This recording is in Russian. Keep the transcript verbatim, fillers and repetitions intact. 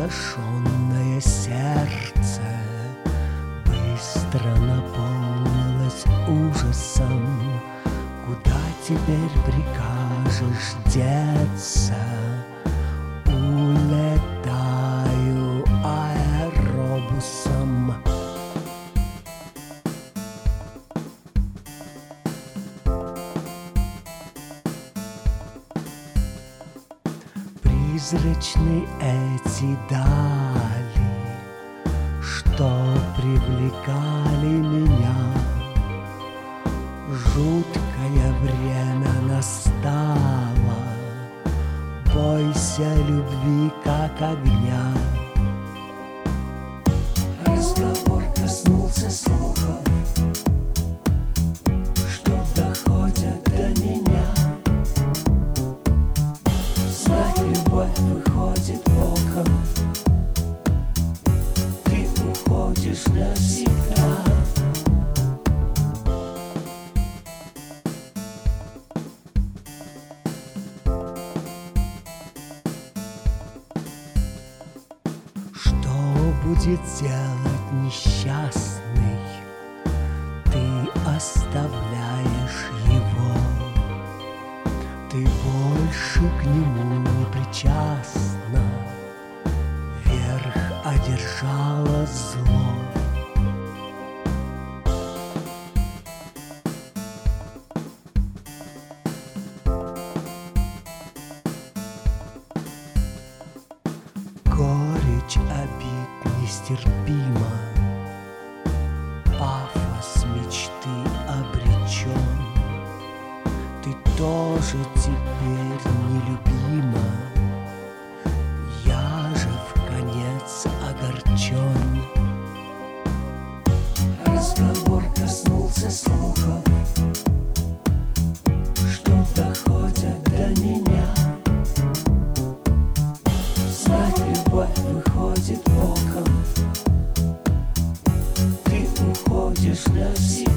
опустошенное сердце быстро наполнилось ужасом. Куда теперь прикажешь деться? Улетаю аэробусом. Призрачны эти дали, что привлекали меня. Жуткое время настало, бойся любви, как огня. Разговор коснулся слухов, что доходят до меня. Знать любовь выходит боком, ты уходишь навсегда. Что будет делать несчастный? Ты оставляешь его, ты больше к нему не причастна. Верх одержало зло. Горечь обид нестерпима, пафос мечты обречен. Ты тоже теперь нелюбима, я же вконец огорчен. Разговор коснулся слухов, что доходят до меня. Знать любовь выходит боком, ты уходишь навсегда.